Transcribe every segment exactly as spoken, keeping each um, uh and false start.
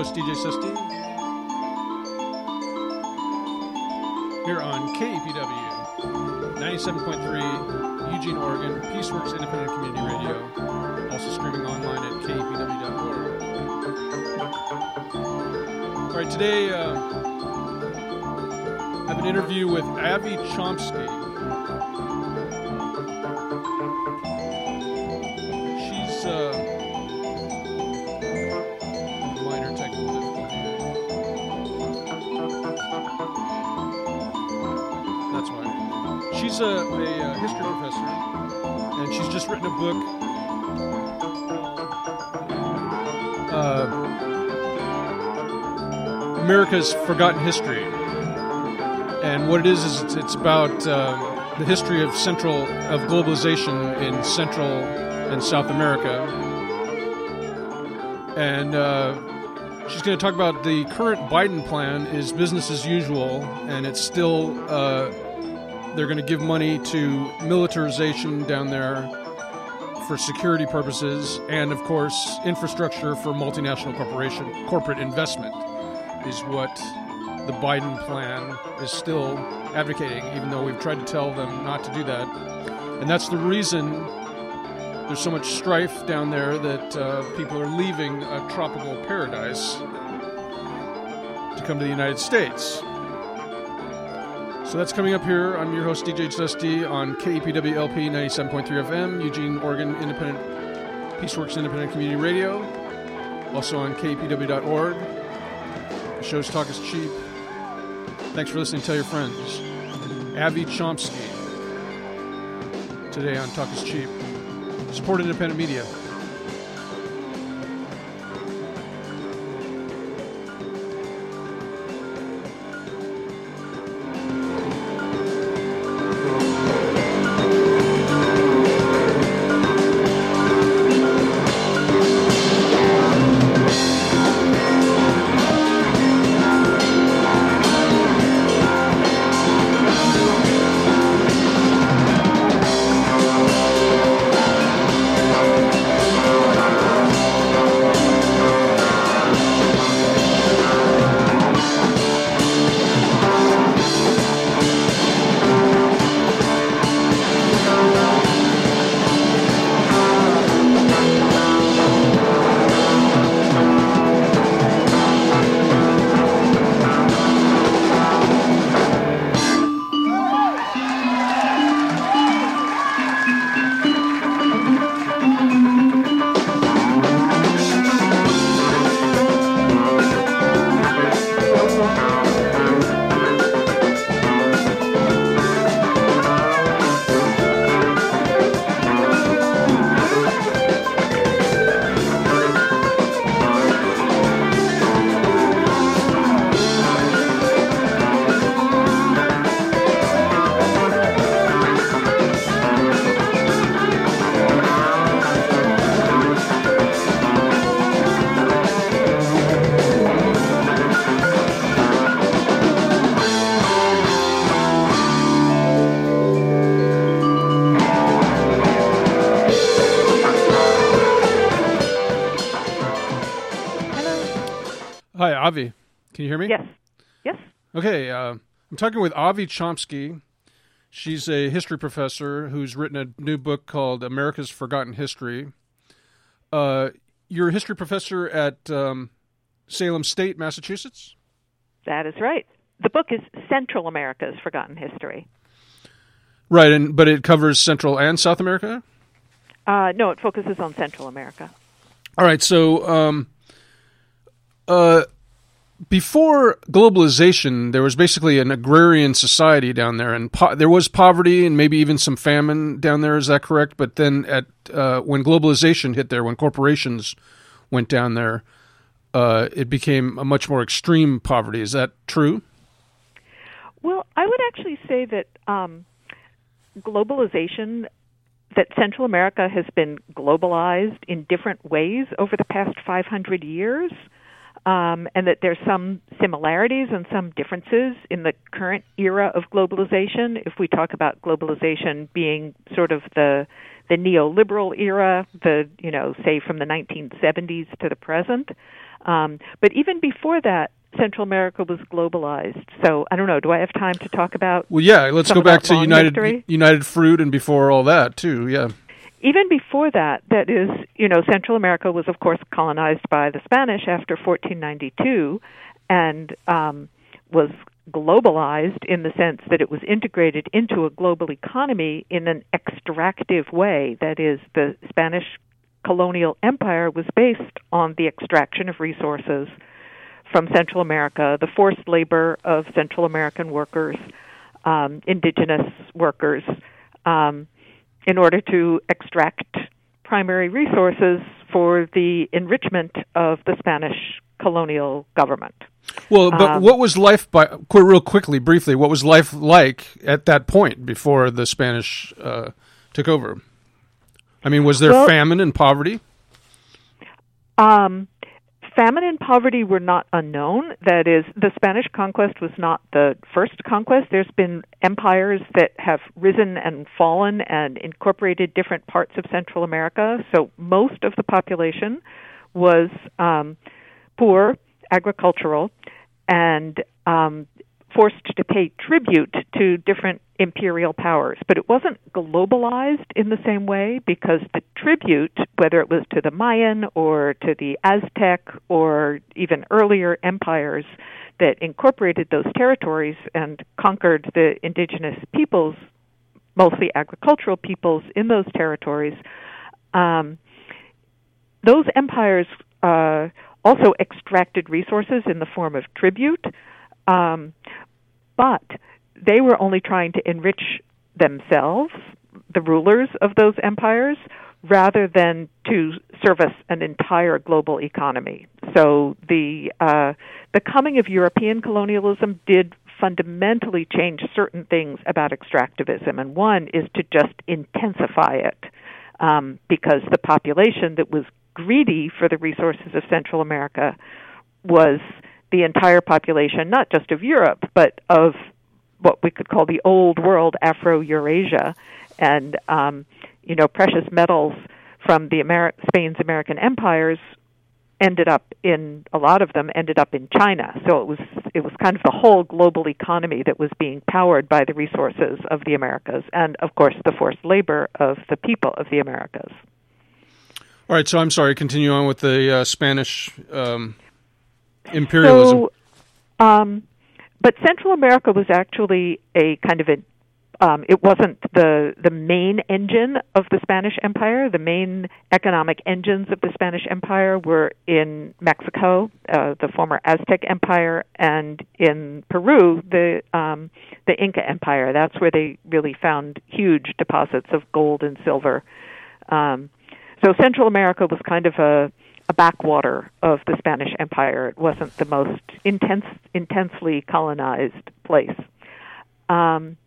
host, D J Susti, here on K E P W, ninety-seven point three, Eugene, Oregon, Peaceworks Independent Community Radio, also streaming online at K E P W dot org. All right, today uh, I have an interview with Avi Chomsky. She's uh, minor technical difficulty. That's why. She's a, a, a history professor, and she's just written a book. Uh, America's Forgotten History. And what it is, is it's, it's about uh, the history of central of globalization in Central and South America. And uh, she's going to talk about the current Biden plan is business as usual, and it's still, uh, they're going to give money to militarization down there for security purposes, and of course, infrastructure for multinational corporation, corporate investment is what the Biden plan is still advocating, even though we've tried to tell them not to do that. And that's the reason there's so much strife down there that uh, people are leaving a tropical paradise to come to the United States. So that's coming up here. I'm your host, D J Susti, on K E P W L P ninety-seven point three F M, Eugene, Oregon, Independent, Peaceworks Independent Community Radio, also on K E P W dot org. The show's Talk is Cheap. Thanks for listening. Tell your friends. Avi Chomsky, today on Talk is Cheap. Support independent media. Avi, can you hear me? Yes. Yes. Okay, uh, I'm talking with Avi Chomsky. She's a history professor who's written a new book called America's Forgotten History. Uh, you're a history professor at um, Salem State, Massachusetts? That is right. The book is Central America's Forgotten History. Right, and but it covers Central and South America? Uh, no, it focuses on Central America. All right, so um, uh, before globalization, there was basically an agrarian society down there, and po- there was poverty and maybe even some famine down there. Is that correct? But then, at uh, when globalization hit there, when corporations went down there, uh, it became a much more extreme poverty. Is that true? Well, I would actually say that um, globalization, that Central America has been globalized in different ways over the past five hundred years. Um, and that there's some similarities and some differences in the current era of globalization. If we talk about globalization being sort of the the neoliberal era, the you know say from the nineteen seventies to the present, Um, but even before that, Central America was globalized. So I don't know. Do I have time to talk about? Well, yeah. Let's go back to United history? United Fruit and before all that too. Yeah. Even before that, that is, you know, Central America was, of course, colonized by the Spanish after fourteen ninety-two, and um, was globalized in the sense that it was integrated into a global economy in an extractive way. That is, the Spanish colonial empire was based on the extraction of resources from Central America, the forced labor of Central American workers, um, indigenous workers, um, in order to extract primary resources for the enrichment of the Spanish colonial government. Well, but um, what was life, by qu- real quickly, briefly, what was life like at that point before the Spanish uh, took over? I mean, was there well, famine and poverty? Um, famine and poverty were not unknown. That is, the Spanish conquest was not the first conquest. There's been empires that have risen and fallen and incorporated different parts of Central America. So most of the population was um, poor, agricultural, and um, forced to pay tribute to different imperial powers. But it wasn't globalized in the same way, because the tribute, whether it was to the Mayan or to the Aztec or even earlier empires that incorporated those territories and conquered the indigenous peoples, mostly agricultural peoples in those territories, um, those empires uh, also extracted resources in the form of tribute, um, but they were only trying to enrich themselves, the rulers of those empires, rather than to service an entire global economy. So the uh, the coming of European colonialism did fundamentally change certain things about extractivism, and one is to just intensify it, um, because the population that was greedy for the resources of Central America was the entire population, not just of Europe, but of what we could call the old world, Afro-Eurasia, and um, you know, precious metals from the Ameri- Spain's American empires ended up in, a lot of them ended up in China. So it was it was kind of the whole global economy that was being powered by the resources of the Americas, and of course the forced labor of the people of the Americas. All right, so I'm sorry, continue on with the uh, Spanish um, imperialism. So, um, but Central America was actually a kind of a, um, it wasn't the, the main engine of the Spanish Empire. The main economic engines of the Spanish Empire were in Mexico, uh, the former Aztec Empire, and in Peru, the um, the Inca Empire. That's where they really found huge deposits of gold and silver. Um, so Central America was kind of a a backwater of the Spanish Empire. It wasn't the most intense, intensely colonized place. Um,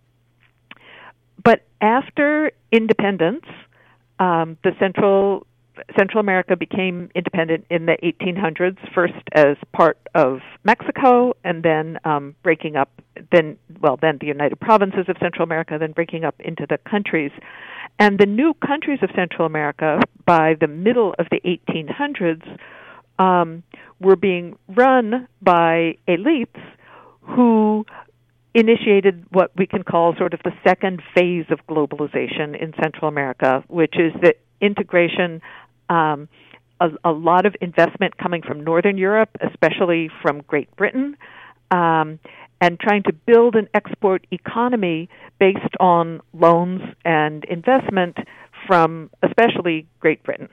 but after independence, um, the Central Central America became independent in the eighteen hundreds, first as part of Mexico, and then um, breaking up. Then, well, then the United Provinces of Central America, then breaking up into the countries. And the new countries of Central America, by the middle of the eighteen hundreds, um, were being run by elites who initiated what we can call sort of the second phase of globalization in Central America, which is the integration, um, a, a lot of investment coming from Northern Europe, especially from Great Britain, um, and trying to build an export economy based on loans and investment from especially Great Britain.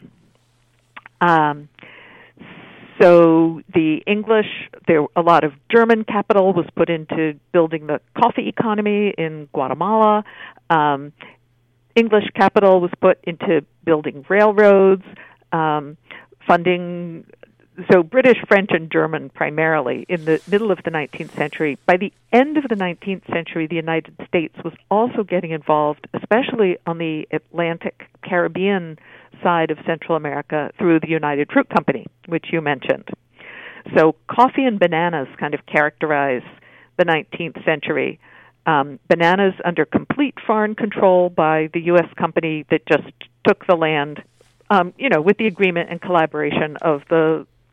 Um, so the English, there a lot of German capital was put into building the coffee economy in Guatemala. Um, English capital was put into building railroads, um, funding. So British, French, and German primarily in the middle of the nineteenth century. By the end of the nineteenth century, the United States was also getting involved, especially on the Atlantic Caribbean side of Central America through the United Fruit Company, which you mentioned. So coffee and bananas kind of characterize the nineteenth century. Um, bananas under complete foreign control by the U S company that just took the land, um, you know, with the agreement and collaboration of the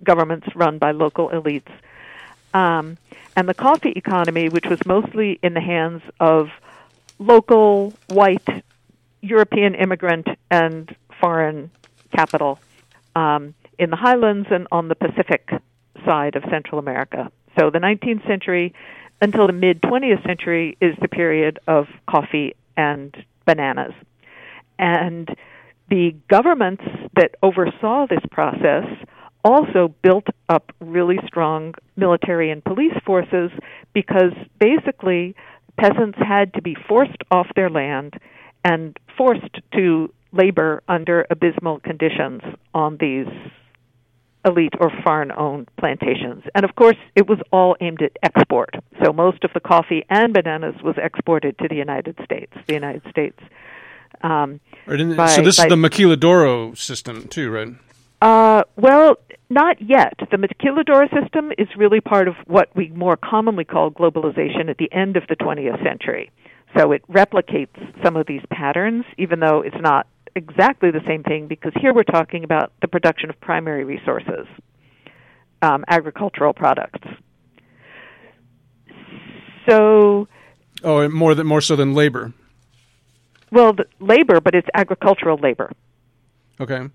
governments run by local elites. Um, and the coffee economy, which was mostly in the hands of local, white, European immigrant and foreign capital um, in the highlands and on the Pacific side of Central America. So the nineteenth century until the mid-twentieth century is the period of coffee and bananas. And the governments that oversaw this process also built up really strong military and police forces because basically peasants had to be forced off their land and forced to labor under abysmal conditions on these elite or foreign-owned plantations. And of course, it was all aimed at export. So most of the coffee and bananas was exported to the United States. The United States. Um, right, by, so this by, is the maquiladora system too, right? Uh, well, not yet. The maquiladora system is really part of what we more commonly call globalization at the end of the twentieth century. So it replicates some of these patterns, even though it's not exactly the same thing, because here we're talking about the production of primary resources, um, agricultural products. So, oh, more than more so than labor. Well, the labor, but it's agricultural labor. Okay.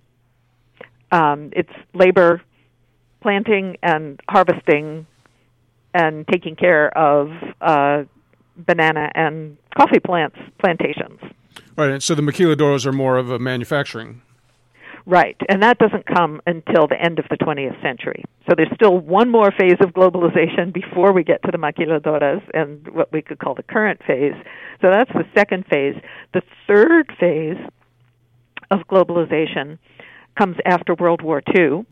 Um, it's labor planting and harvesting and taking care of uh, banana and coffee plants plantations. Right, so the maquiladoras are more of a manufacturing. Right, and that doesn't come until the end of the twentieth century. So there's still one more phase of globalization before we get to the maquiladoras and what we could call the current phase. So that's the second phase. The third phase of globalization comes after World War Two,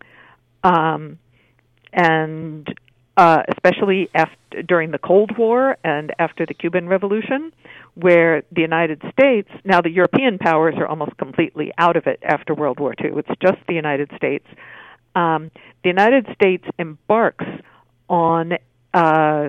um, and uh, especially after, during the Cold War and after the Cuban Revolution, where the United States, now the European powers are almost completely out of it after World War Two. It's just the United States. Um, the United States embarks on uh,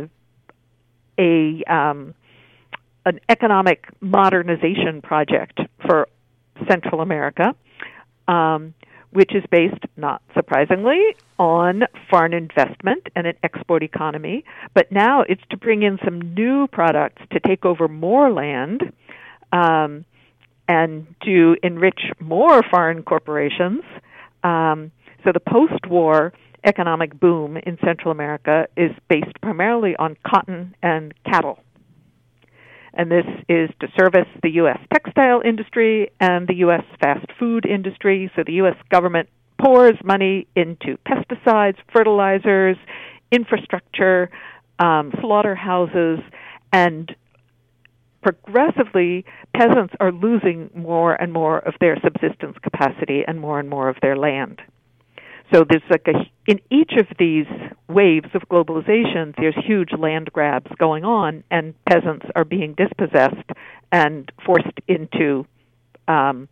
a um, an economic modernization project for Central America, um, which is based, not surprisingly, on foreign investment and an export economy. But now it's to bring in some new products to take over more land um, and to enrich more foreign corporations. Um, so the post-war economic boom in Central America is based primarily on cotton and cattle. And this is to service the U S textile industry and the U S fast food industry. So the U S government pours money into pesticides, fertilizers, infrastructure, um, slaughterhouses, and progressively peasants are losing more and more of their subsistence capacity and more and more of their land. So there's like a, in each of these waves of globalization, there's huge land grabs going on, and peasants are being dispossessed and forced into um,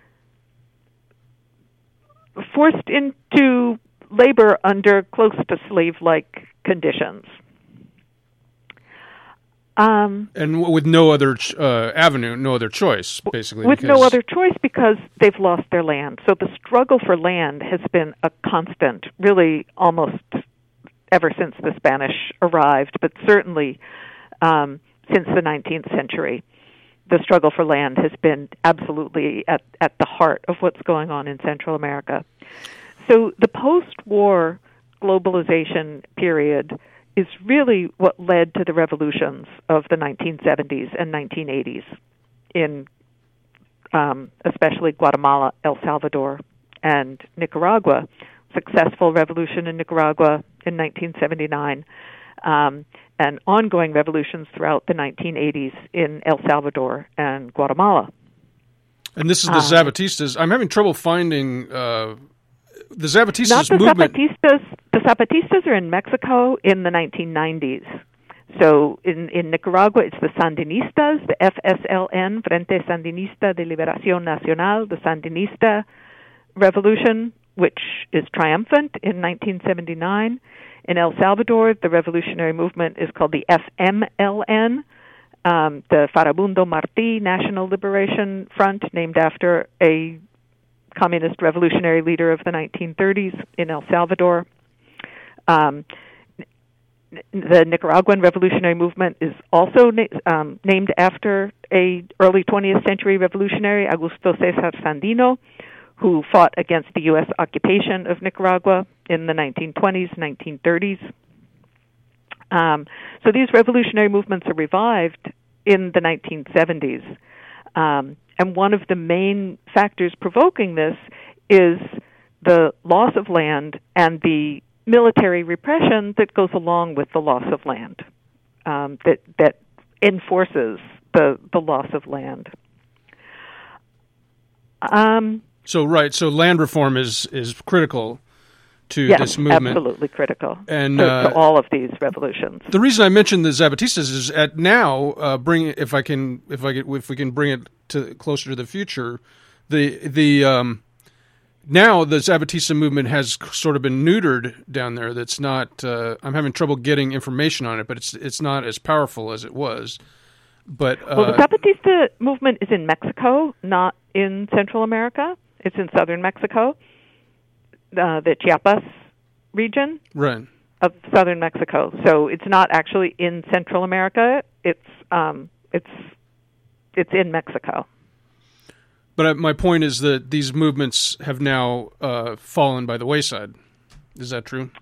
forced into labor under close to slave-like conditions. Um, and with no other ch- uh, avenue, no other choice, basically. With because... no other choice because they've lost their land. So the struggle for land has been a constant, really almost ever since the Spanish arrived, but certainly um, since the nineteenth century. The struggle for land has been absolutely at, at the heart of what's going on in Central America. So the post-war globalization period is really what led to the revolutions of the nineteen seventies and nineteen eighties in um, especially Guatemala, El Salvador, and Nicaragua. Successful revolution in Nicaragua in nineteen seventy-nine, um, and ongoing revolutions throughout the nineteen eighties in El Salvador and Guatemala. And this is the um, Zapatistas. I'm having trouble finding uh, the Zapatistas not the movement. Zapatistas. The Zapatistas are in Mexico in the nineteen nineties. So in, in Nicaragua, it's the Sandinistas, the F S L N, Frente Sandinista de Liberación Nacional, the Sandinista revolution, which is triumphant in nineteen seventy-nine. In El Salvador, the revolutionary movement is called the F M L N, um, the Farabundo Martí National Liberation Front, named after a communist revolutionary leader of the nineteen thirties in El Salvador. Um, the Nicaraguan revolutionary movement is also na- um, named after a early twentieth century revolutionary, Augusto César Sandino, who fought against the U S occupation of Nicaragua in the nineteen twenties, nineteen thirties. Um, so these revolutionary movements are revived in the nineteen seventies. Um, and one of the main factors provoking this is the loss of land and the military repression that goes along with the loss of land, um, that that enforces the the loss of land. Um, so right, so land reform is is critical to yes, this movement. Absolutely critical and to, uh, to all of these revolutions. The reason I mentioned the Zapatistas is at now uh, bring if I can if I can, if we can bring it to closer to the future, the the um, now the Zapatista movement has sort of been neutered down there. That's not. Uh, I'm having trouble getting information on it, but it's it's not as powerful as it was. But uh, well, the Zapatista movement is in Mexico, not in Central America. It's in southern Mexico, uh, the Chiapas region right. of southern Mexico. So it's not actually in Central America. It's um, it's it's in Mexico. But my point is that these movements have now uh, fallen by the wayside. Is that true?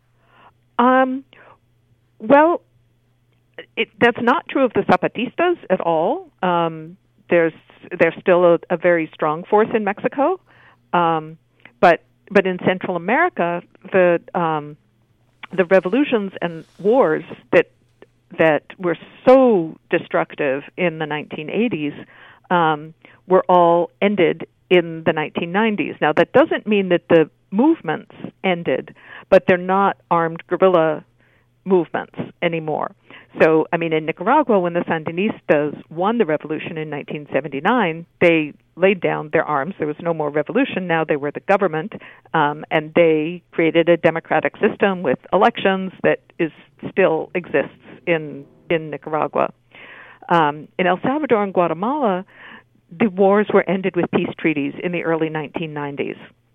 Um, well, it, that's not true of the Zapatistas at all. Um, there's there's still a, a very strong force in Mexico, um, but but in Central America, the um, the revolutions and wars that that were so destructive in the nineteen eighties. Um, were all ended in the nineteen nineties. Now, that doesn't mean that the movements ended, but they're not armed guerrilla movements anymore. So, I mean, in Nicaragua, when the Sandinistas won the revolution in nineteen seventy-nine, they laid down their arms. There was no more revolution. Now they were the government, um, and they created a democratic system with elections that is still exists in, in Nicaragua. Um, in El Salvador and Guatemala, the wars were ended with peace treaties in the early nineteen nineties.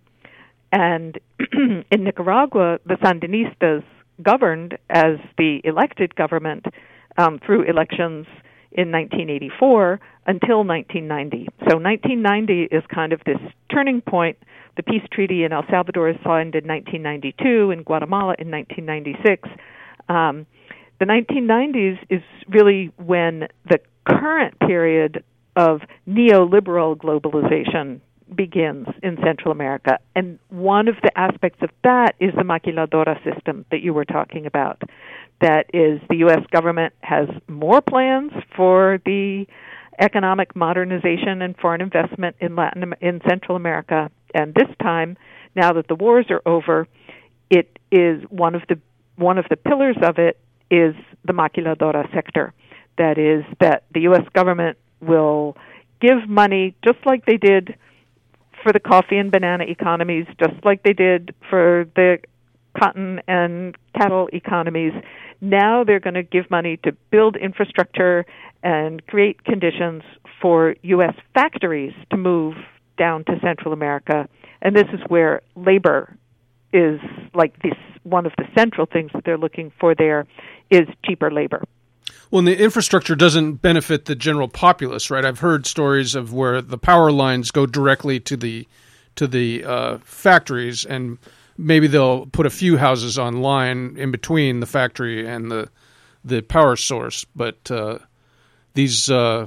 And in Nicaragua, the Sandinistas governed as the elected government um, through elections in nineteen eighty-four until nineteen ninety. So nineteen ninety is kind of this turning point. The peace treaty in El Salvador is signed in nineteen ninety-two, in Guatemala in nineteen ninety-six. Um, The nineteen nineties is really when the current period of neoliberal globalization begins in Central America. And one of the aspects of that is the maquiladora system that you were talking about. That is, the U S government has more plans for the economic modernization and foreign investment in Latin in Central America. And this time, now that the wars are over, it is one of the one of the pillars of it is the maquiladora sector. That is, that the U S government will give money just like they did for the coffee and banana economies, just like they did for the cotton and cattle economies. Now they're going to give money to build infrastructure and create conditions for U S factories to move down to Central America. And this is where labor is like this, one of the central things that they're looking for there is cheaper labor. Well, and the infrastructure doesn't benefit the general populace, right? I've heard stories of where the power lines go directly to the to the uh, factories, and maybe they'll put a few houses online in between the factory and the the power source. But uh, these uh,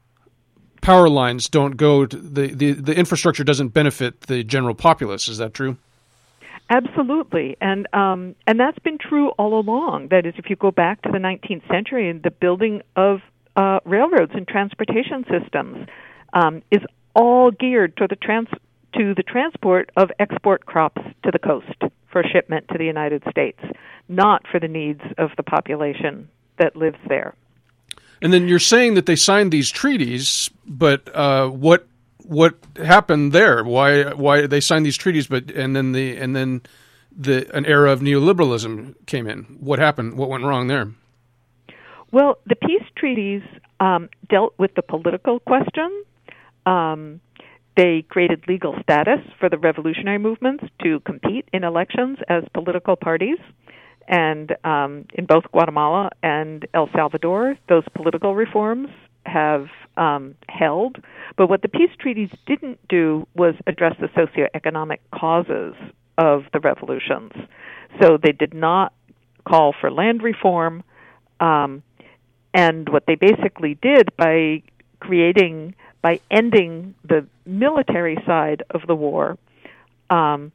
power lines don't go to the, the the infrastructure doesn't benefit the general populace. Is that true? Absolutely, and um, and that's been true all along. That is, if you go back to the nineteenth century, and the building of uh, railroads and transportation systems um, is all geared to the trans to the transport of export crops to the coast for shipment to the United States, not for the needs of the population that lives there. And then you're saying that they signed these treaties, but uh, what? What happened there? Why why they signed these treaties, but and then the and then the an era of neoliberalism came in? What happened? What went wrong there? Well, the peace treaties um, dealt with the political question. Um, They created legal status for the revolutionary movements to compete in elections as political parties. And um, in both Guatemala and El Salvador, those political reforms have um, held. But what the peace treaties didn't do was address the socioeconomic causes of the revolutions. So they did not call for land reform. Um, and what they basically did by creating, by ending the military side of the war, um,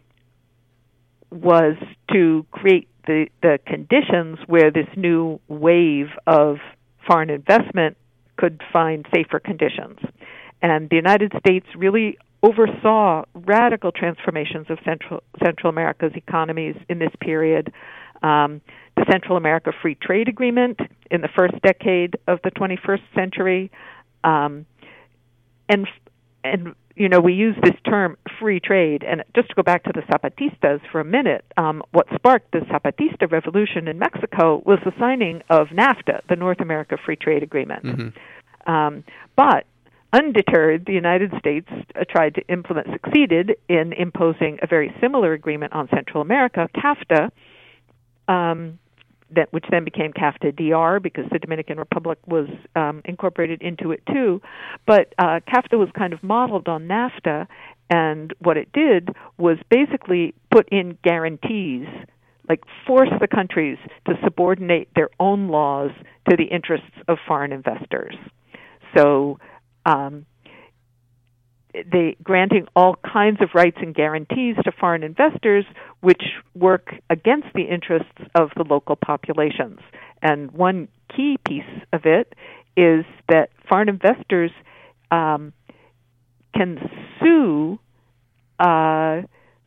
was to create the, the conditions where this new wave of foreign investment could find safer conditions. And the United States really oversaw radical transformations of Central Central America's economies in this period. Um, the Central America Free Trade Agreement in the first decade of the twenty-first century, um, and and you know we use this term free trade. And just to go back to the Zapatistas for a minute, um, what sparked the Zapatista revolution in Mexico was the signing of NAFTA, the North America Free Trade Agreement. Mm-hmm. Um, but undeterred, the United States uh, tried to implement, succeeded in imposing a very similar agreement on Central America, CAFTA, um, that which then became CAFTA D R because the Dominican Republic was um, incorporated into it too. But uh, CAFTA was kind of modeled on NAFTA, and what it did was basically put in guarantees, like force the countries to subordinate their own laws to the interests of foreign investors. So Um, they granting all kinds of rights and guarantees to foreign investors which work against the interests of the local populations. And one key piece of it is that foreign investors um, can sue uh,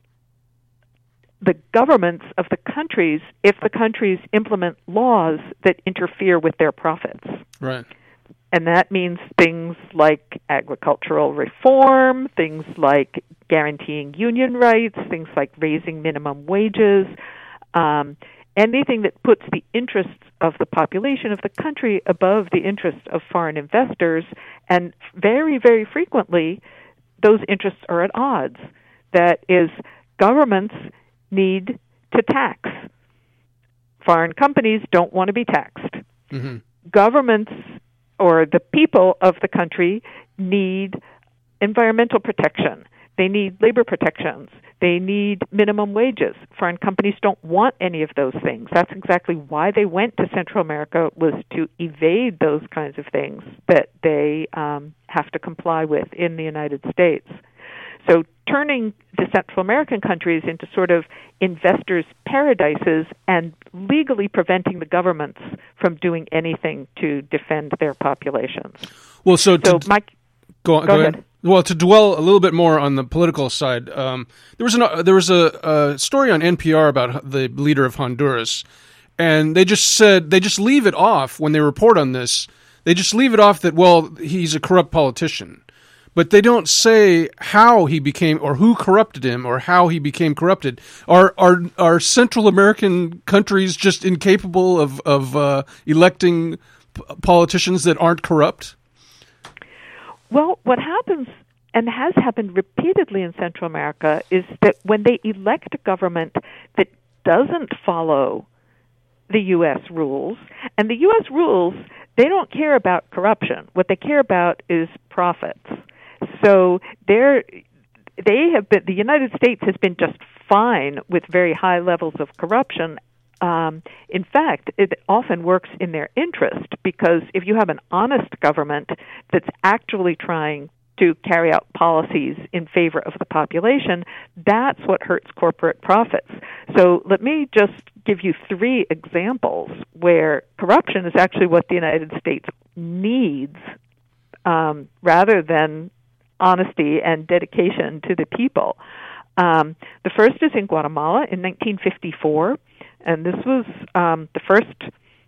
the governments of the countries if the countries implement laws that interfere with their profits. Right. And that means things like agricultural reform, things like guaranteeing union rights, things like raising minimum wages, um, anything that puts the interests of the population of the country above the interests of foreign investors. And very, very frequently, those interests are at odds. That is, governments need to tax. Foreign companies don't want to be taxed. Mm-hmm. Governments or the people of the country need environmental protection. They need labor protections. They need minimum wages. Foreign companies don't want any of those things. That's exactly why they went to Central America, was to evade those kinds of things that they um, have to comply with in the United States. So turning the Central American countries into sort of investors' paradises and legally preventing the governments from doing anything to defend their populations. Well, so, so to, Mike, go, go, go ahead. ahead. Well, to dwell a little bit more on the political side, um, there was an, uh, there was a, a story on N P R about the leader of Honduras, and they just said they just leave it off when they report on this. They just leave it off that, well, he's a corrupt politician. But they don't say how he became, or who corrupted him, or how he became corrupted. Are are are Central American countries just incapable of of uh, electing p- politicians that aren't corrupt? Well, what happens, and has happened repeatedly in Central America, is that when they elect a government that doesn't follow the U S rules, and the U S rules, they don't care about corruption. What they care about is profits. So they're, they have been, the United States has been just fine with very high levels of corruption. Um, in fact, it often works in their interest, because if you have an honest government that's actually trying to carry out policies in favor of the population, that's what hurts corporate profits. So let me just give you three examples where corruption is actually what the United States needs, um, rather than honesty and dedication to the people. Um, the first is in Guatemala in nineteen fifty-four, and this was um, the first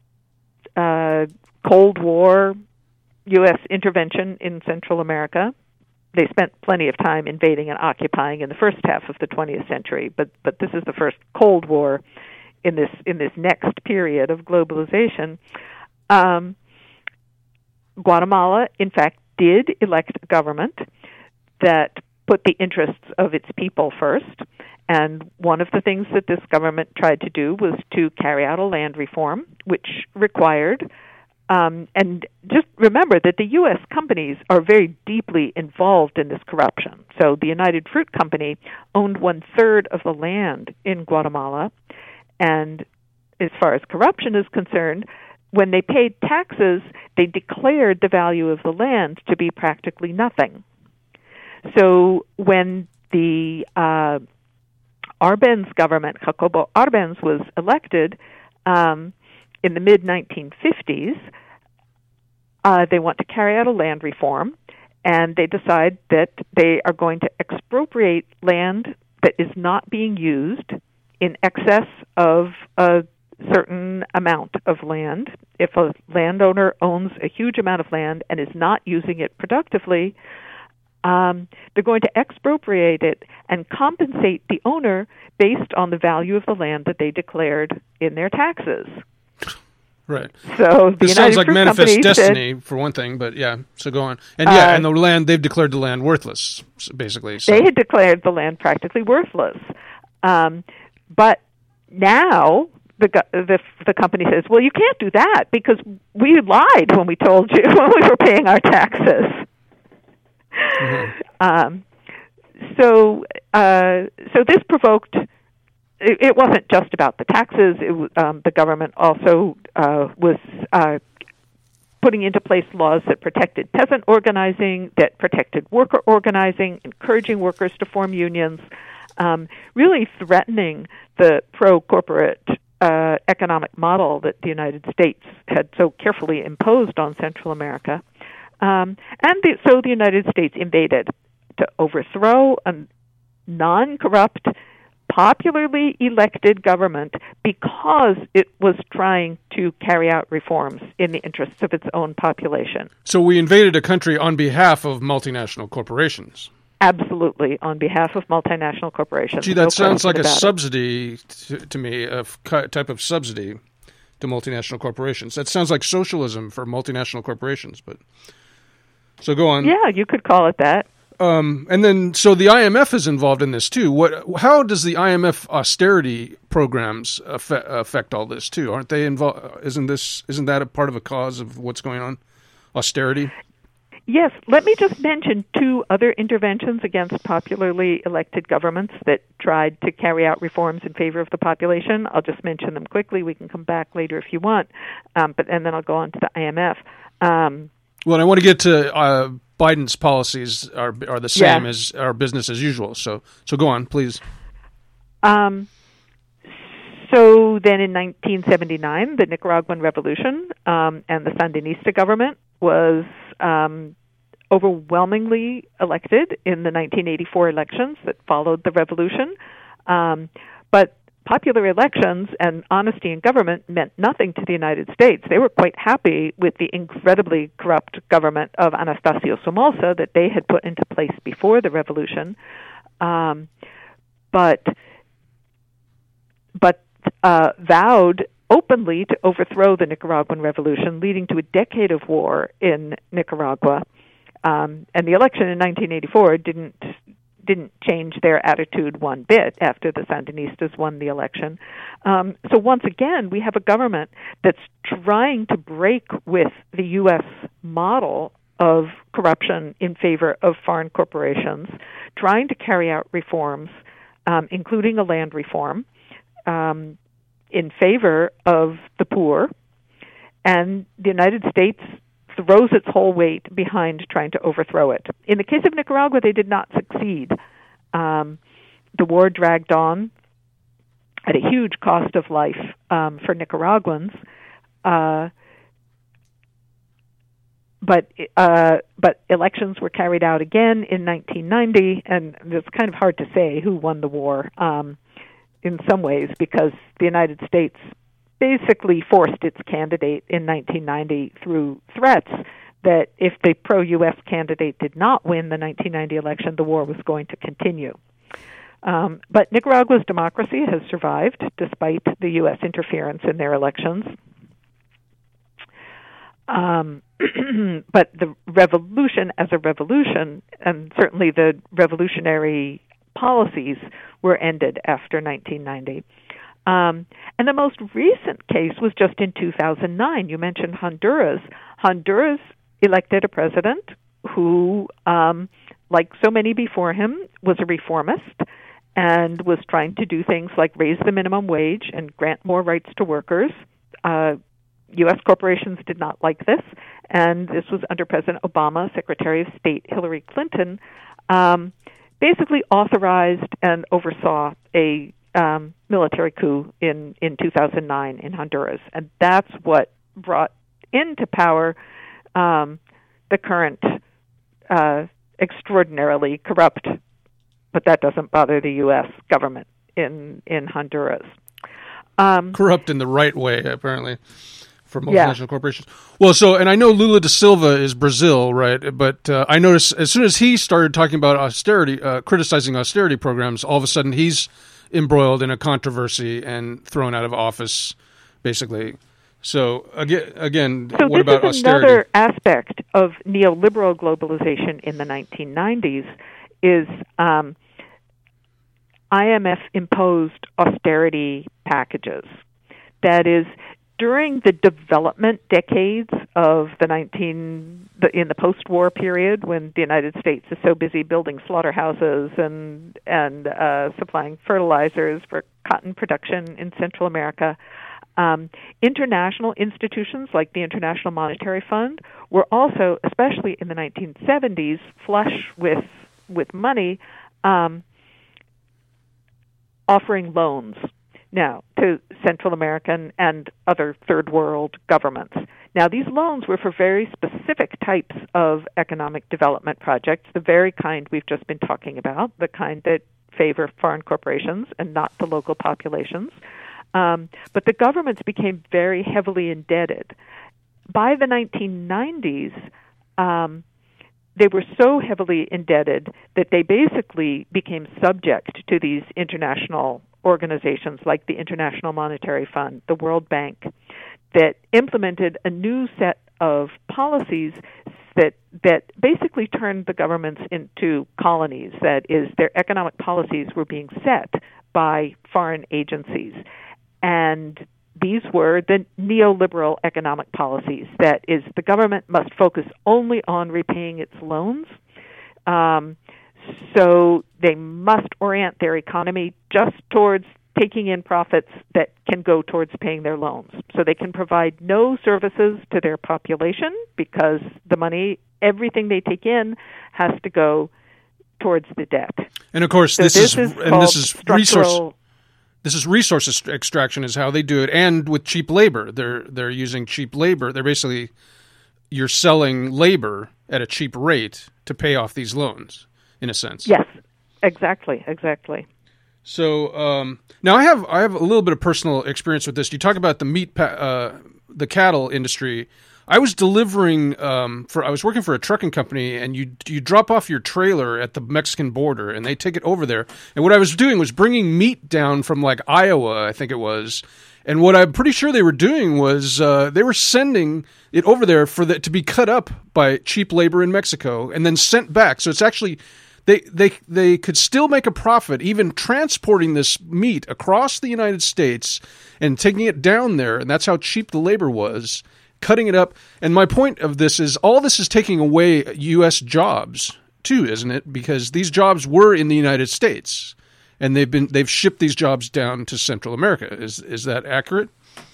uh, Cold War U S intervention in Central America. They spent plenty of time invading and occupying in the first half of the twentieth century, but but this is the first Cold War in this in this next period of globalization. Um, Guatemala, in fact, did elect a government that put the interests of its people first. And one of the things that this government tried to do was to carry out a land reform, which required, um, and just remember that the U S companies are very deeply involved in this corruption. So the United Fruit Company owned one-third of the land in Guatemala, and as far as corruption is concerned, when they paid taxes, they declared the value of the land to be practically nothing. So when the uh, Arbenz government, Jacobo Arbenz, was elected um, in the mid nineteen fifties, uh, they want to carry out a land reform, and they decide that they are going to expropriate land that is not being used in excess of a certain amount of land. If a landowner owns a huge amount of land and is not using it productively, um, they're going to expropriate it and compensate the owner based on the value of the land that they declared in their taxes. Right. So the this United sounds like Fruit manifest Company destiny said, for one thing, but yeah. So go on. And yeah, uh, and the land they've declared the land worthless, basically. So. They had declared the land practically worthless, um, but now the the the company says, "Well, you can't do that because we lied when we told you when we were paying our taxes." Mm-hmm. Um, so uh, so this provoked. It, it wasn't just about the taxes. It, um, the government also uh, was uh, putting into place laws that protected peasant organizing, that protected worker organizing, encouraging workers to form unions, um, really threatening the pro-corporate uh, economic model that the United States had so carefully imposed on Central America. Um, and the, so the United States invaded to overthrow a non-corrupt, popularly elected government because it was trying to carry out reforms in the interests of its own population. So we invaded a country on behalf of multinational corporations. Absolutely, on behalf of multinational corporations. Gee, that no sounds like a about subsidy to, to me, a f- type of subsidy to multinational corporations. That sounds like socialism for multinational corporations. But so go on. Yeah, you could call it that. Um, and then, so the I M F is involved in this too. What? How does the I M F austerity programs affect, affect all this too? Aren't they involved? Isn't this? Isn't that a part of a cause of what's going on? Austerity. Yes. Let me just mention two other interventions against popularly elected governments that tried to carry out reforms in favor of the population. I'll just mention them quickly. We can come back later if you want, um, but and then I'll go on to the I M F. Um, well, I want to get to. Uh, Biden's policies are are the same yeah. as our business as usual. So so go on, please. Um, so then in nineteen seventy-nine, the Nicaraguan Revolution um, and the Sandinista government was um, overwhelmingly elected in the nineteen eighty-four elections that followed the revolution. Um, but popular elections and honesty in government meant nothing to the United States. They were quite happy with the incredibly corrupt government of Anastasio Somoza that they had put into place before the revolution, um, but but uh, vowed openly to overthrow the Nicaraguan Revolution, leading to a decade of war in Nicaragua. Um, and the election in nineteen eighty-four didn't didn't change their attitude one bit after the Sandinistas won the election. Um, so once again, we have a government that's trying to break with the U S model of corruption in favor of foreign corporations, trying to carry out reforms, um, including a land reform, um, in favor of the poor. And the United States throws its whole weight behind trying to overthrow it. In the case of Nicaragua, they did not succeed. Um, the war dragged on at a huge cost of life um, for Nicaraguans, uh, but uh, but elections were carried out again in nineteen ninety, and it's kind of hard to say who won the war um, in some ways because the United States basically forced its candidate in nineteen ninety through threats that if the pro-U S candidate did not win the nineteen ninety election, the war was going to continue. Um, but Nicaragua's democracy has survived despite the U S interference in their elections. Um, but the revolution as a revolution, and certainly the revolutionary policies, were ended after nineteen ninety. Um, and the most recent case was just in two thousand nine. You mentioned Honduras. Honduras elected a president who, um, like so many before him, was a reformist and was trying to do things like raise the minimum wage and grant more rights to workers. Uh, U S corporations did not like this, and this was under President Obama. Secretary of State Hillary Clinton um, basically authorized and oversaw a um, military coup in, in two thousand nine in Honduras, and that's what brought into power um, the current uh, extraordinarily corrupt, but that doesn't bother the U S government in, in Honduras. Um, corrupt in the right way, apparently, for multinational yeah. corporations. Well, so, and I know Lula da Silva is Brazil, right? But uh, I noticed as soon as he started talking about austerity, uh, criticizing austerity programs, all of a sudden he's embroiled in a controversy and thrown out of office, basically. So again, again, so what about this is austerity? Another aspect of neoliberal globalization in the nineteen nineties is um, I M F imposed austerity packages. That is, during the development decades of the nineteen the, in the post-war period, when the United States is so busy building slaughterhouses and and uh, supplying fertilizers for cotton production in Central America, um, international institutions like the International Monetary Fund were also, especially in the nineteen seventies, flush with with money, um, offering loans now to Central American and other third world governments. Now, these loans were for very specific types of economic development projects, the very kind we've just been talking about, the kind that favor foreign corporations and not the local populations. Um, but the governments became very heavily indebted. By the nineteen nineties, um, they were so heavily indebted that they basically became subject to these international organizations like the International Monetary Fund, the World Bank, that implemented a new set of policies that that basically turned the governments into colonies. That is, their economic policies were being set by foreign agencies. And these were the neoliberal economic policies. That is, the government must focus only on repaying its loans. Um, so they must orient their economy just towards taking in profits that can go towards paying their loans. So they can provide no services to their population because the money, everything they take in, has to go towards the debt. And of course, so this, this is, is and this is resource. structural. This is resource extraction is how they do it, and with cheap labor, they're they're using cheap labor. They're basically you're selling labor at a cheap rate to pay off these loans, in a sense. Yes, exactly, exactly. So um, now I have I have a little bit of personal experience with this. You talk about the meat, pa- uh, the cattle industry. I was delivering um, for I was working for a trucking company, and you you drop off your trailer at the Mexican border, and they take it over there. And what I was doing was bringing meat down from like Iowa, I think it was. And what I'm pretty sure they were doing was uh, they were sending it over there for the, to be cut up by cheap labor in Mexico, and then sent back. So it's actually they they they could still make a profit even transporting this meat across the United States and taking it down there, and that's how cheap the labor was. Cutting it up. And my point of this is all this is taking away U S jobs too, isn't it? Because these jobs were in the United States, and they've been they've shipped these jobs down to Central America. Is is that accurate?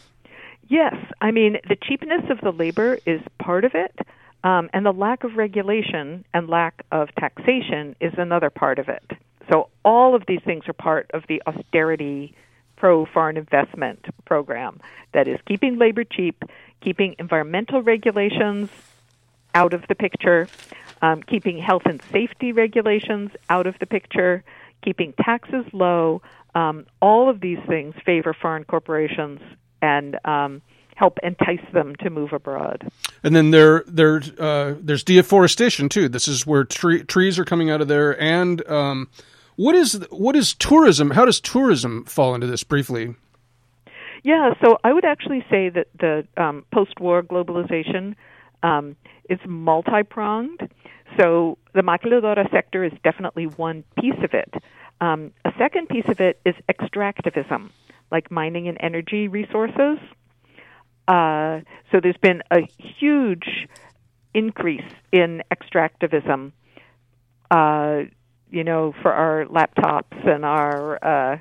Yes. I mean, the cheapness of the labor is part of it, um, and the lack of regulation and lack of taxation is another part of it. So all of these things are part of the austerity pro-foreign investment program. That is keeping labor cheap, keeping environmental regulations out of the picture, um, keeping health and safety regulations out of the picture, keeping taxes low. Um, all of these things favor foreign corporations and um, help entice them to move abroad. And then there, there, uh, there's deforestation too. This is where tre- trees are coming out of there. And um, what is what is tourism? How does tourism fall into this briefly? Yeah, so I would actually say that the um, post-war globalization um, is multi-pronged. So the maquiladora sector is definitely one piece of it. Um, a second piece of it is extractivism, like mining and energy resources. Uh, so there's been a huge increase in extractivism, uh, you know, for our laptops and our uh,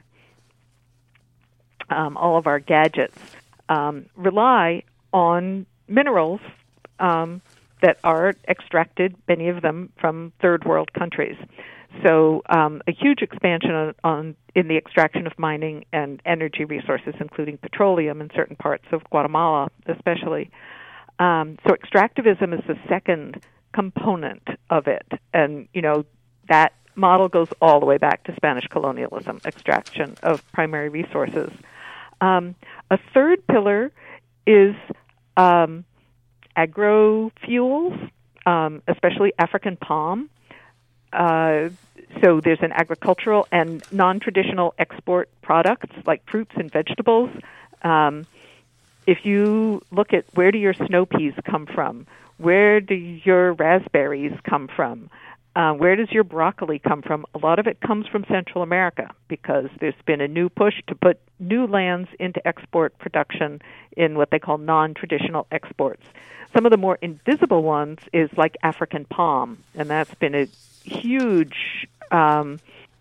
um, all of our gadgets um, rely on minerals um, that are extracted, many of them from third world countries. So um, a huge expansion on, on in the extraction of mining and energy resources, including petroleum in certain parts of Guatemala, especially. Um, so extractivism is the second component of it, and you know that model goes all the way back to Spanish colonialism, extraction of primary resources. Um, a third pillar is um, agrofuels, um, especially African palm. Uh, so there's an agricultural and non-traditional export products like fruits and vegetables. Um, if you look at where do your snow peas come from, where do your raspberries come from, uh, where does your broccoli come from, a lot of it comes from Central America because there's been a new push to put new lands into export production in what they call non-traditional exports. Some of the more invisible ones is like African palm, and that's been a huge um,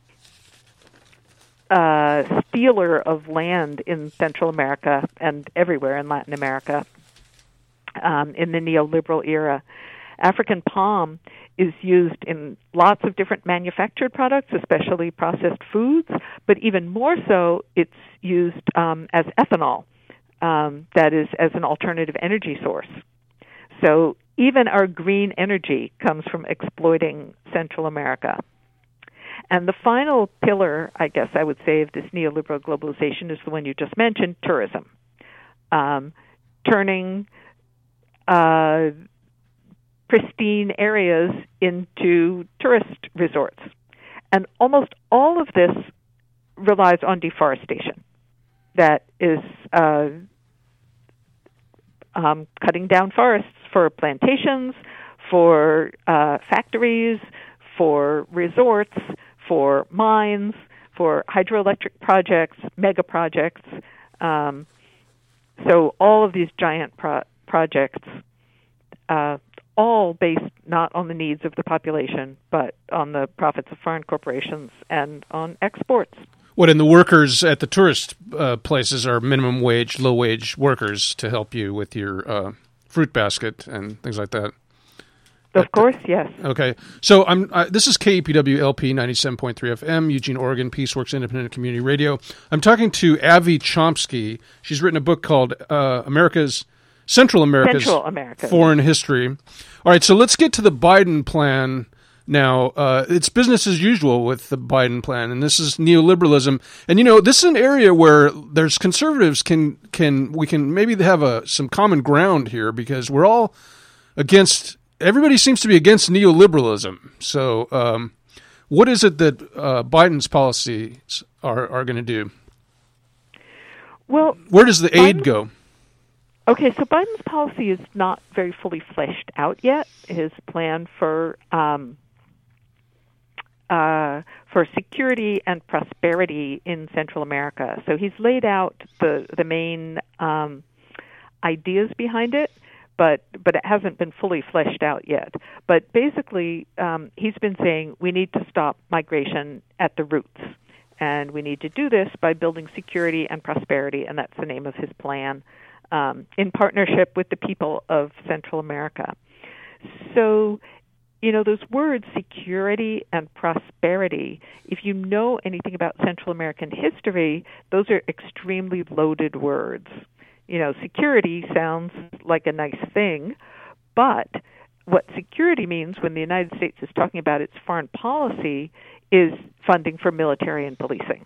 uh, stealer of land in Central America and everywhere in Latin America um, in the neoliberal era. African palm is used in lots of different manufactured products, especially processed foods, but even more so, it's used um, as ethanol, um, that is, as an alternative energy source. So even our green energy comes from exploiting Central America. And the final pillar, I guess I would say, of this neoliberal globalization is the one you just mentioned, tourism. Um, turning uh, pristine areas into tourist resorts. And almost all of this relies on deforestation. That is uh, um, cutting down forests for plantations, for uh, factories, for resorts, for mines, for hydroelectric projects, mega projects. Um, so all of these giant pro- projects, uh, all based not on the needs of the population, but on the profits of foreign corporations and on exports. What, and the workers at the tourist uh, places are minimum wage, low wage workers to help you with your uh, fruit basket and things like that. Of that, course, yes. Okay, so I'm. Uh, this is K E P W L P ninety-seven point three F M, Eugene, Oregon, Peaceworks Independent Community Radio. I'm talking to Avi Chomsky. She's written a book called uh, America's Central America's Central America. Foreign History. All right, so let's get to the Biden plan. Now, uh, it's business as usual with the Biden plan, and this is neoliberalism. And, you know, this is an area where there's conservatives can, can we can maybe have a, some common ground here because we're all against, everybody seems to be against neoliberalism. So um, what is it that uh, Biden's policies are, are going to do? Well, where does the Biden, aid go? Okay, so Biden's policy is not very fully fleshed out yet. His plan for um, Uh, for security and prosperity in Central America. So he's laid out the the main um, ideas behind it, but but it hasn't been fully fleshed out yet. But basically, um, he's been saying we need to stop migration at the roots, and we need to do this by building security and prosperity, and that's the name of his plan, um, in partnership with the people of Central America. So, you know, those words, security and prosperity, if you know anything about Central American history, those are extremely loaded words. You know, security sounds like a nice thing, but what security means when the United States is talking about its foreign policy is funding for military and policing.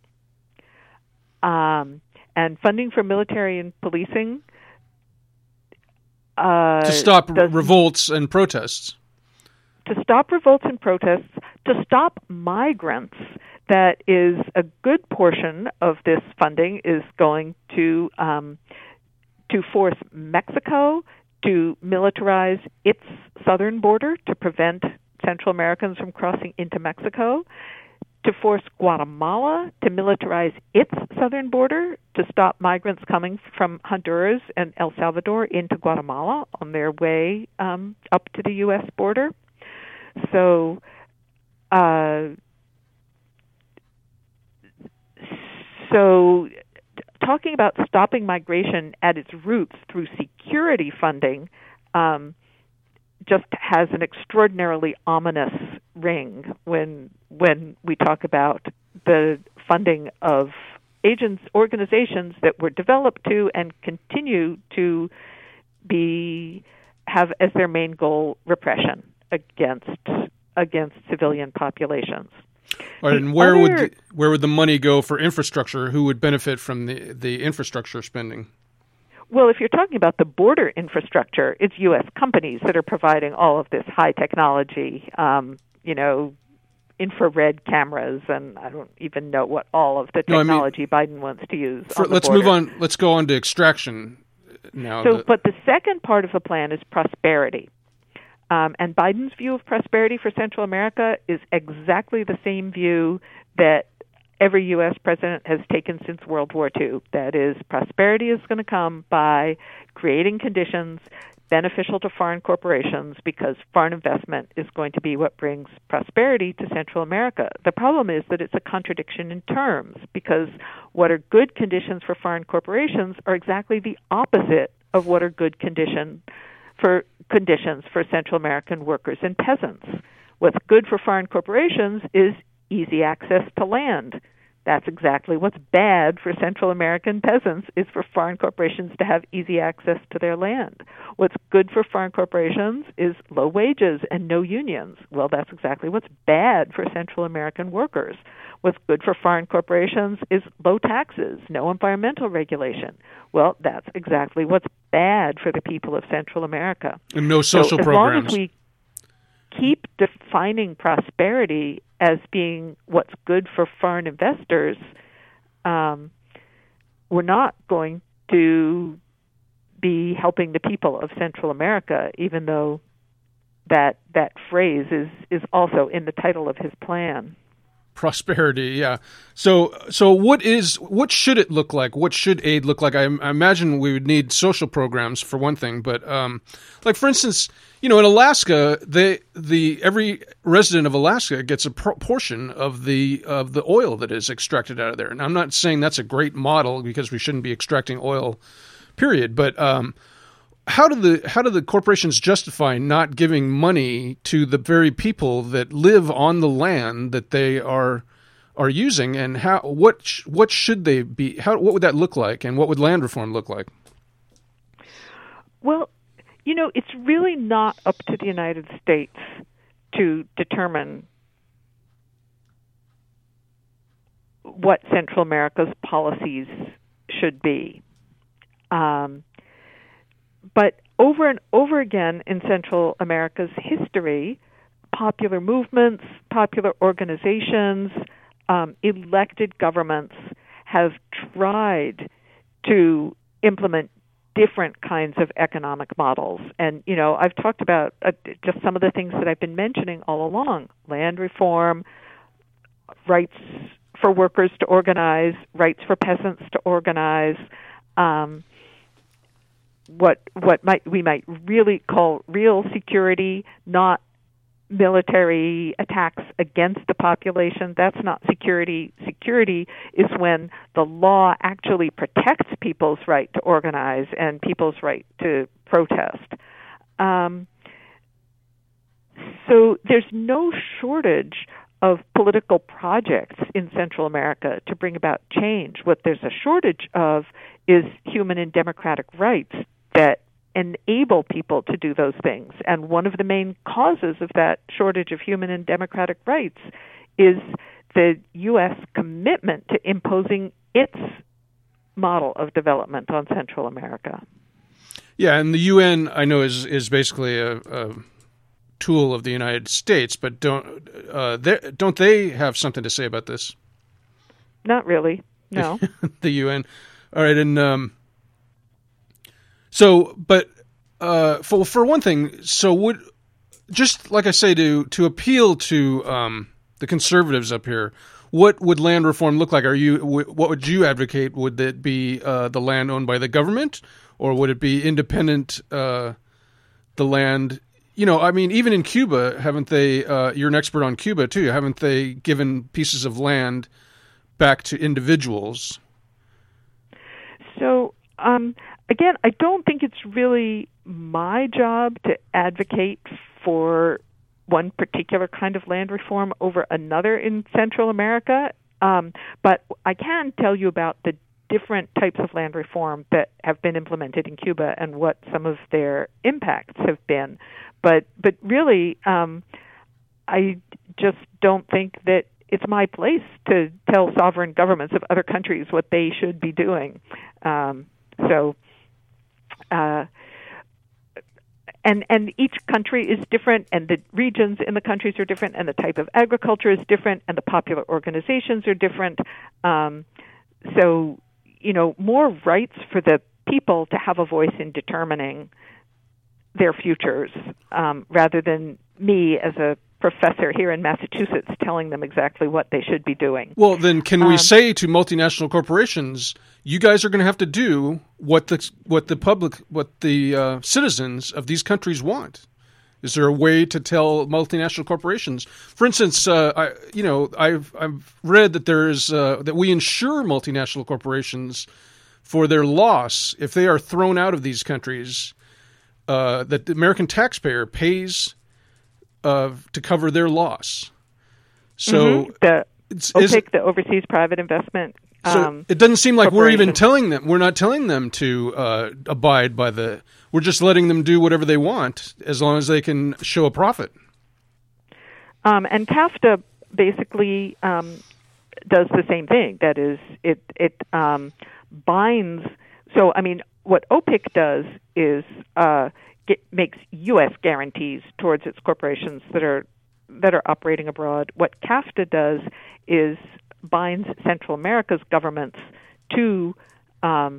Um, and funding for military and policing uh, to stop revolts and protests. To stop revolts and protests, to stop migrants that is a good portion of this funding is going to um, to force Mexico to militarize its southern border to prevent Central Americans from crossing into Mexico, to force Guatemala to militarize its southern border to stop migrants coming from Honduras and El Salvador into Guatemala on their way um, up to the U S border. So, uh, so talking about stopping migration at its roots through security funding um, just has an extraordinarily ominous ring when when we talk about the funding of agents, organizations that were developed to and continue to be have as their main goal repression against against civilian populations. All right, and where other, would the, where would the money go for infrastructure? Who would benefit from the, the infrastructure spending? Well, if you're talking about the border infrastructure, it's U S companies that are providing all of this high technology, um, you know, infrared cameras, and I don't even know what all of the technology no, I mean, Biden wants to use. For, on the let's border. move on. Let's go on to extraction now. So, the, but the second part of the plan is prosperity. Um, and Biden's view of prosperity for Central America is exactly the same view that every U S president has taken since World War Two. That is, prosperity is going to come by creating conditions beneficial to foreign corporations because foreign investment is going to be what brings prosperity to Central America. The problem is that it's a contradiction in terms because what are good conditions for foreign corporations are exactly the opposite of what are good conditions for conditions for Central American workers and peasants. What's good for foreign corporations is easy access to land. That's exactly what's bad for Central American peasants is for foreign corporations to have easy access to their land. What's good for foreign corporations is low wages and no unions. Well, that's exactly what's bad for Central American workers. What's good for foreign corporations is low taxes, no environmental regulation. Well, that's exactly what's bad for the people of Central America. And no social so programs. As long as we keep defining prosperity as being what's good for foreign investors, um, we're not going to be helping the people of Central America, even though that that phrase is, is also in the title of his plan. Prosperity, yeah. So, so what is what should it look like? What should aid look like? I, I imagine we would need social programs for one thing, but um, like for instance, you know, in Alaska, they the every resident of Alaska gets a pro- portion of the of the oil that is extracted out of there. And I'm not saying that's a great model because we shouldn't be extracting oil, period. But um, how do the how do the corporations justify not giving money to the very people that live on the land that they are are using, and how what sh- what should they be? How what would that look like, and what would land reform look like? Well, you know, it's really not up to the United States to determine what Central America's policies should be. Um, But over and over again in Central America's history, popular movements, popular organizations, um, elected governments have tried to implement different kinds of economic models. And, you know, I've talked about uh, just some of the things that I've been mentioning all along: land reform, rights for workers to organize, rights for peasants to organize, um, what what might we might really call real security, not military attacks against the population. That's not security. Security is when the law actually protects people's right to organize and people's right to protest. Um, so there's no shortage of political projects in Central America to bring about change. What there's a shortage of is human and democratic rights that enable people to do those things. And one of the main causes of that shortage of human and democratic rights is the U S commitment to imposing its model of development on Central America. Yeah, and the U N, I know, is is basically a, a tool of the United States, but don't uh, they, don't they have something to say about this? Not really, no. The U N. All right, and um, so, but uh, for for one thing, so would just like I say to to appeal to um, the conservatives up here, what would land reform look like? Are you what would you advocate? Would it be uh, the land owned by the government, or would it be independent? Uh, the land, you know, I mean, even in Cuba, haven't they? Uh, you're an expert on Cuba too. Haven't they given pieces of land back to individuals? So, um, again, I don't think it's really my job to advocate for one particular kind of land reform over another in Central America, um, but I can tell you about the different types of land reform that have been implemented in Cuba and what some of their impacts have been. But, but really, um, I just don't think that it's my place to tell sovereign governments of other countries what they should be doing. Um, so, uh, and and each country is different, and the regions in the countries are different, and the type of agriculture is different, and the popular organizations are different. Um, so, you know, more rights for the people to have a voice in determining their futures, um, rather than me as a professor here in Massachusetts telling them exactly what they should be doing. Well, then can we um, say to multinational corporations, you guys are going to have to do what the what the public, what the uh, citizens of these countries want? Is there a way to tell multinational corporations? For instance, uh, I, you know, I've I've read that there is uh, that we insure multinational corporations for their loss if they are thrown out of these countries. Uh, that the American taxpayer pays uh, to cover their loss. So mm-hmm. the it's, O P I C, is, the Overseas Private Investment. So um, it doesn't seem like we're even telling them. We're not telling them to uh, abide by the. We're just letting them do whatever they want as long as they can show a profit. Um, and CAFTA basically um, does the same thing. That is, it it um, binds. So I mean, what O P I C does is uh, get, makes U S guarantees towards its corporations that are that are operating abroad. What CAFTA does is binds Central America's governments to um,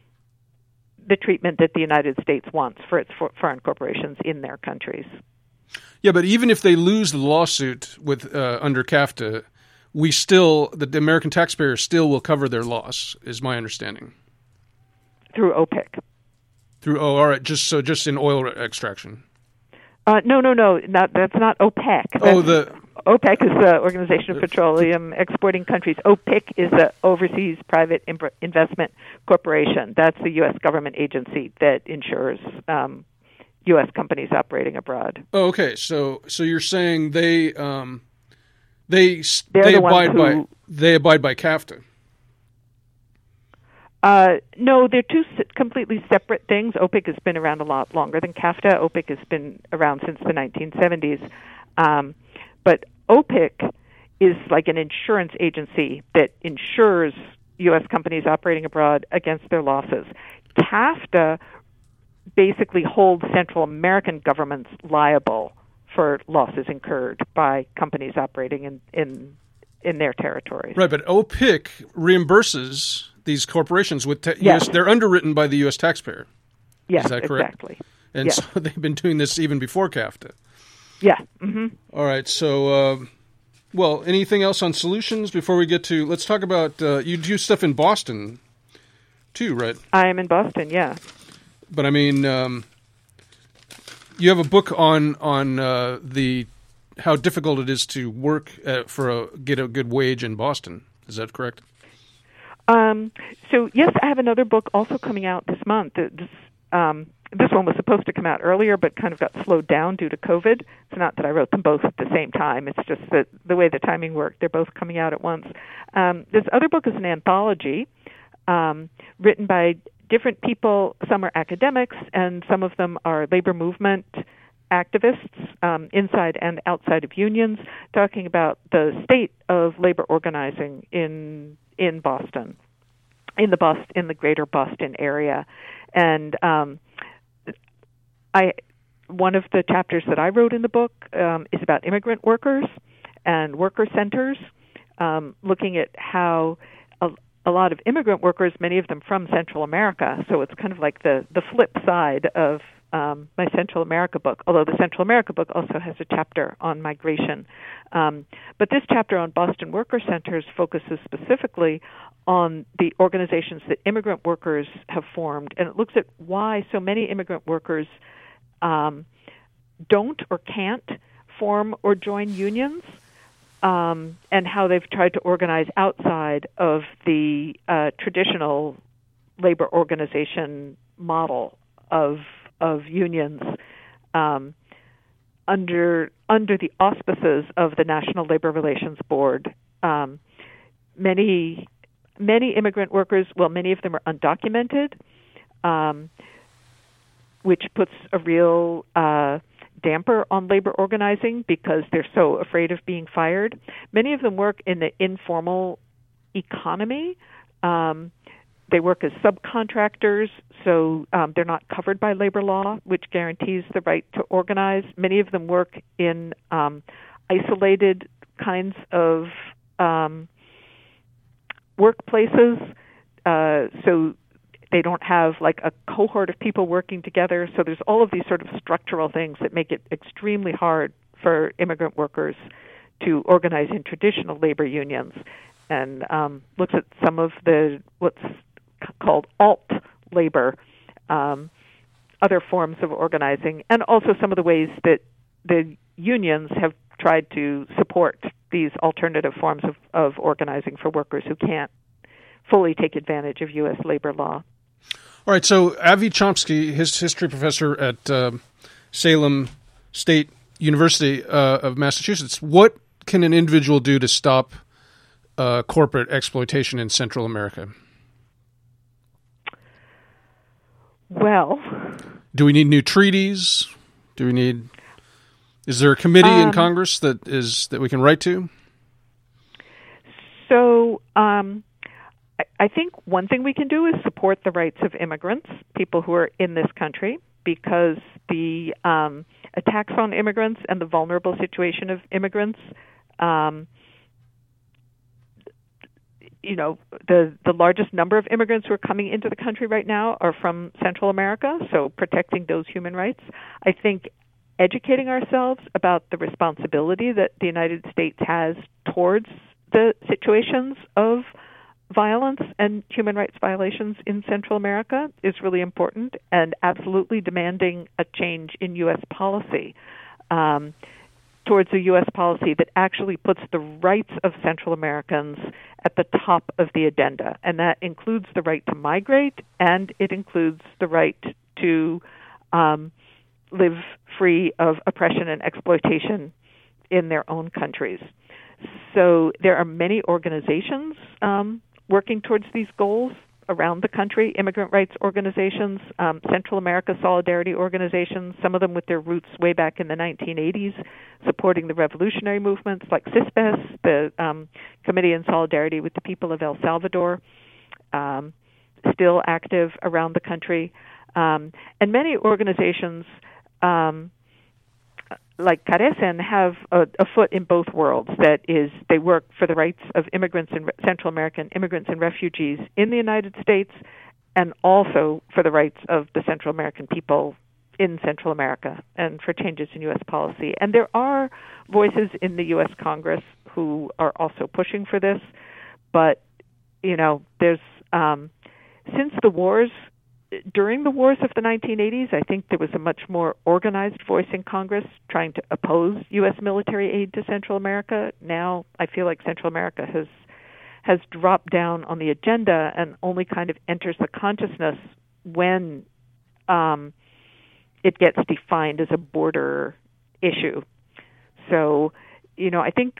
the treatment that the United States wants for its for foreign corporations in their countries. Yeah, but even if they lose the lawsuit with uh, under CAFTA, we still the, the American taxpayer still will cover their loss, is my understanding. Through O P I C. Through oh, all right, just so just in oil extraction. Uh, no, no, no, not, that's not OPEC. That's, oh, the OPEC is the Organization of Petroleum Exporting Countries. O P I C is the Overseas Private Investment Corporation. That's the U S government agency that insures um, U S companies operating abroad. Oh, okay. So, so you're saying they um, they They're they the abide ones who, by they abide by CAFTA. Uh, no, they're two completely separate things. O P I C has been around a lot longer than CAFTA. O P I C has been around since the nineteen seventies. Um, but O P I C is like an insurance agency that insures U S companies operating abroad against their losses. CAFTA basically holds Central American governments liable for losses incurred by companies operating in, in, in their territories. Right, but O P I C reimburses these corporations with ta- yes. U S, they're underwritten by the U S taxpayer. Yes, is that correct? Exactly. And yes. so they've been doing this even before CAFTA. Yeah. Mm-hmm. All right. So, uh, well, anything else on solutions before we get to? Let's talk about uh, you do stuff in Boston, too, right? I am in Boston. Yeah. But I mean, um, you have a book on on uh, the how difficult it is to work at, for a get a good wage in Boston. Is that correct? Um, so yes, I have another book also coming out this month. This, um, this one was supposed to come out earlier, but kind of got slowed down due to COVID. It's not that I wrote them both at the same time. It's just that the way the timing worked, they're both coming out at once. Um, this other book is an anthology um, written by different people. Some are academics, and some of them are labor movement activists um, inside and outside of unions, talking about the state of labor organizing in in Boston, in the Boston, in the greater Boston area. And um, I one of the chapters that I wrote in the book um, is about immigrant workers and worker centers, um, looking at how a, a lot of immigrant workers, many of them from Central America, so it's kind of like the, the flip side of um, my Central America book, although the Central America book also has a chapter on migration. Um, but this chapter on Boston Worker Centers focuses specifically on the organizations that immigrant workers have formed, and it looks at why so many immigrant workers um, don't or can't form or join unions, um, and how they've tried to organize outside of the uh, traditional labor organization model of of unions um, under under the auspices of the National Labor Relations Board. Um, many Many immigrant workers, well, many of them are undocumented, um, which puts a real uh, damper on labor organizing because they're so afraid of being fired. Many of them work in the informal economy. Um, they work as subcontractors, so um, they're not covered by labor law, which guarantees the right to organize. Many of them work in um, isolated kinds of um workplaces, uh, so they don't have like a cohort of people working together. So there's all of these sort of structural things that make it extremely hard for immigrant workers to organize in traditional labor unions, and um, looks at some of the what's called alt labor, um, other forms of organizing, and also some of the ways that the unions have tried to support these alternative forms of, of organizing for workers who can't fully take advantage of U S labor law. All right, so Avi Chomsky, his history professor at uh, Salem State University uh, of Massachusetts, what can an individual do to stop uh, corporate exploitation in Central America? Well, do we need new treaties? Do we need... Is there a committee um, in Congress that is that we can write to? So um, I, I think one thing we can do is support the rights of immigrants, people who are in this country, because the um, attacks on immigrants and the vulnerable situation of immigrants, um, you know, the, the largest number of immigrants who are coming into the country right now are from Central America, so protecting those human rights. I think educating ourselves about the responsibility that the United States has towards the situations of violence and human rights violations in Central America is really important, and absolutely demanding a change in U S policy um, towards a U S policy that actually puts the rights of Central Americans at the top of the agenda. And that includes the right to migrate, and it includes the right to um, live free of oppression and exploitation in their own countries. So there are many organizations um, working towards these goals around the country, immigrant rights organizations, um, Central America Solidarity organizations, some of them with their roots way back in the nineteen eighties, supporting the revolutionary movements like CISPES, the um, Committee in Solidarity with the People of El Salvador, um, still active around the country. Um, and many organizations um, like Carecen have a, a foot in both worlds. That is, they work for the rights of immigrants and Central American immigrants and refugees in the United States, and also for the rights of the Central American people in Central America and for changes in U S policy. And there are voices in the U S Congress who are also pushing for this. But, you know, there's um, since the wars, during the wars of the nineteen eighties, I think there was a much more organized voice in Congress trying to oppose U S military aid to Central America. Now I feel like Central America has has dropped down on the agenda and only kind of enters the consciousness when um, it gets defined as a border issue. So, you know, I think,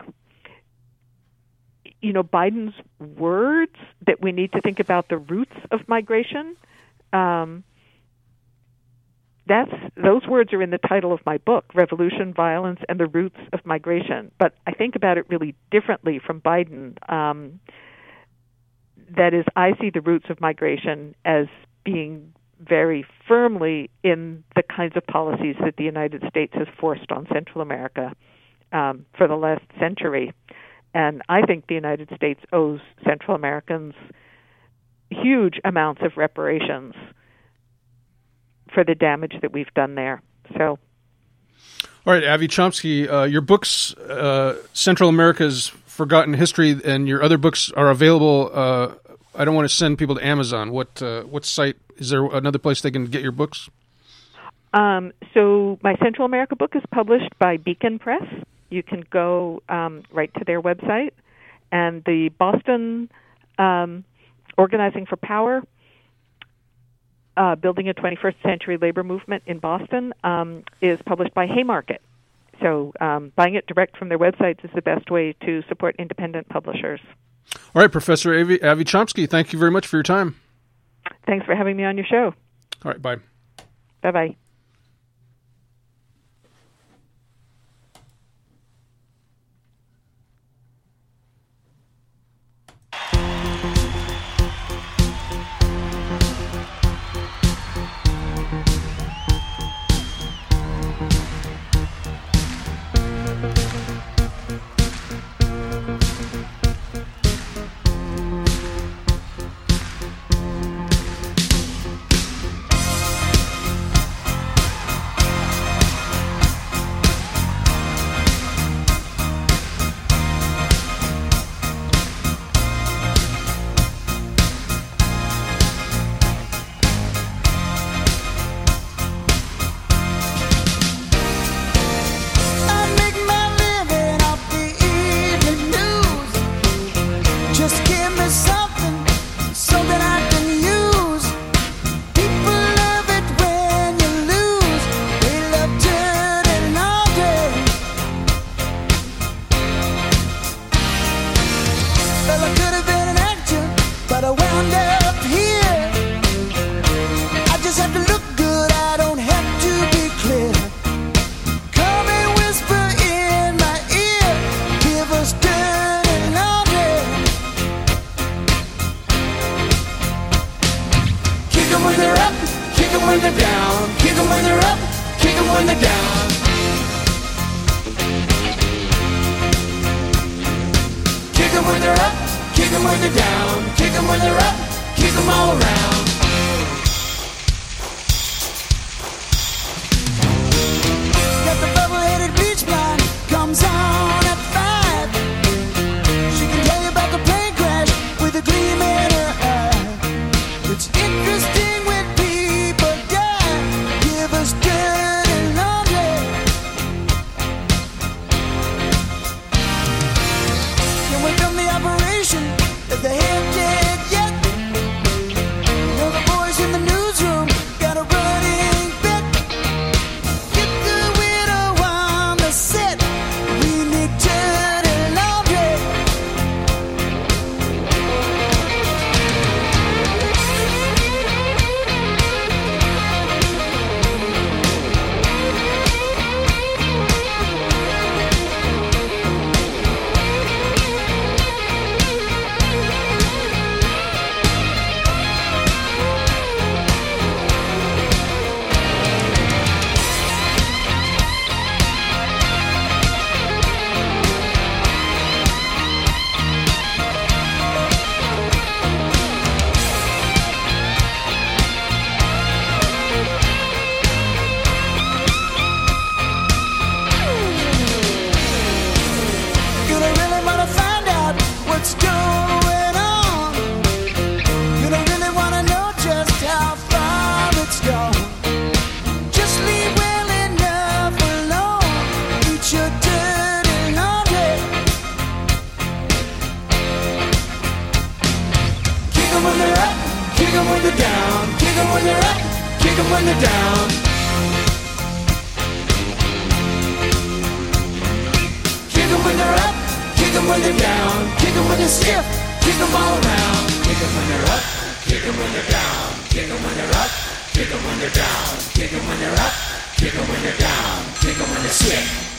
you know, Biden's words that we need to think about the roots of migration, um, that's those words are in the title of my book, Revolution, Violence, and the Roots of Migration. But I think about it really differently from Biden. Um, that is, I see the roots of migration as being very firmly in the kinds of policies that the United States has forced on Central America um, for the last century. And I think the United States owes Central Americans huge amounts of reparations for the damage that we've done there. So, all right, Avi Chomsky, uh, your books, uh, Central America's Forgotten History, and your other books are available. Uh, I don't want to send people to Amazon. What uh, what site? Is there another place they can get your books? Um, so my Central America book is published by Beacon Press. You can go um, right to their website. And the Boston um, Organizing for Power, uh, Building a twenty-first Century Labor Movement in Boston, um, is published by Haymarket. So um, buying it direct from their websites is the best way to support independent publishers. All right, Professor Avi, Avi Chomsky, thank you very much for your time. Thanks for having me on your show. All right, bye. Bye-bye. Kick 'em when they're up, kick 'em when they're down, kick 'em when they're down, kick 'em when they're sick.